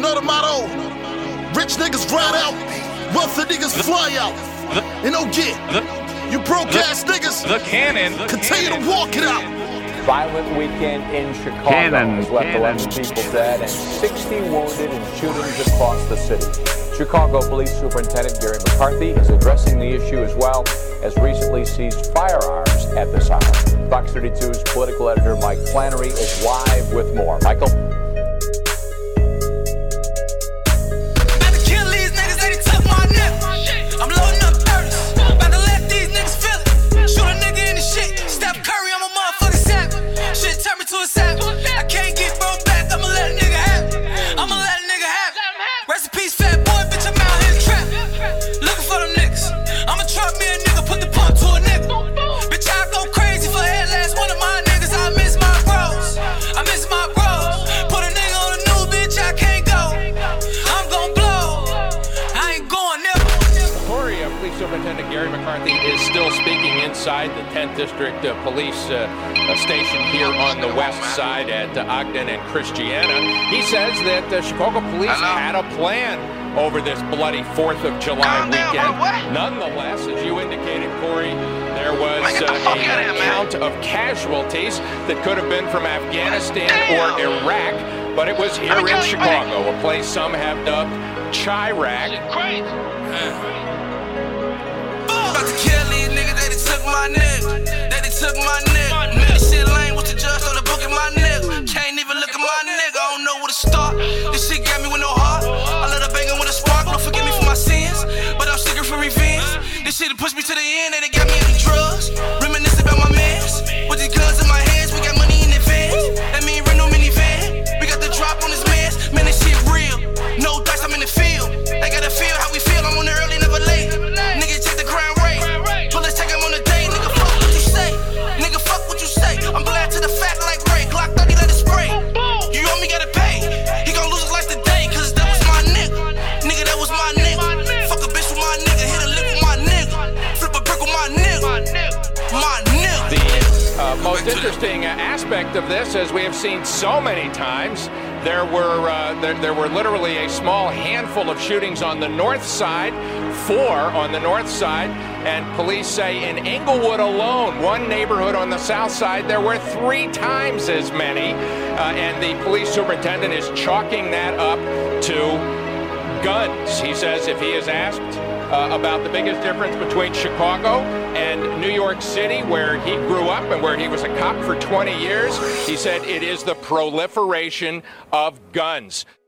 know the motto? Rich niggas ride out, wealthy niggas fly out. And oh yeah, you broke ass niggas, the cannon, continue to walk it out. Violent weekend in Chicago has left 11 people dead and 60 wounded in shootings across the city. Chicago Police Superintendent Gary McCarthy is addressing the issue as well as recently seized firearms at the site. Fox 32's political editor Mike Flannery is live with more. Michael? Superintendent Gary McCarthy is still speaking inside the 10th District Police station here on the west side at Ogden and Christiana. He says that the Chicago police had a plan over this bloody 4th of July weekend. Nonetheless, as you indicated, Corey, there was a count of casualties that could have been from Afghanistan or Iraq, but it was here in Chicago, a place some have dubbed Chiraq. About to kill these niggas, they took my nigga. They took my nigga. Man, this shit lame, what's the judge on the book in my nigga? Can't even look at my nigga, I don't know where to start. This shit got me with no heart. I let her bangin' with a spark, Lord forgive me for my sins, but I'm seeking for revenge. This shit pushed me to the end, and it got me into drugs. Reminiscing about my mans. With these guns in my hands, we got money in advance. That mean Renault minivan. We got the drop on this mans. Man, this shit real. No dice, I'm in the field. They gotta feel how we feel, I'm on the early, never late. Nigga, take the crown rate. Bullets take him on the day, nigga, fuck what you say. Nigga, fuck what you say. I'm glad to the fact like Ray. Glock 30, let it spray. You owe me, gotta pay. He gon' lose his life today, cause that was my nigga. Nigga, that was my nigga. Fuck a bitch with my nigga. Hit a lick with my nigga. Flip a brick with my nigga. My nigga. The most interesting aspect of this, as we have seen so many times, there were literally a small handful of shootings on the north side, 4 on the north side, and police say in Englewood alone, one neighborhood on the south side, there were 3 times as many, and the police superintendent is chalking that up to guns. He says if he is asked about the biggest difference between Chicago and New York City, where he grew up and where he was a cop for 20 years, he said it is the proliferation of guns.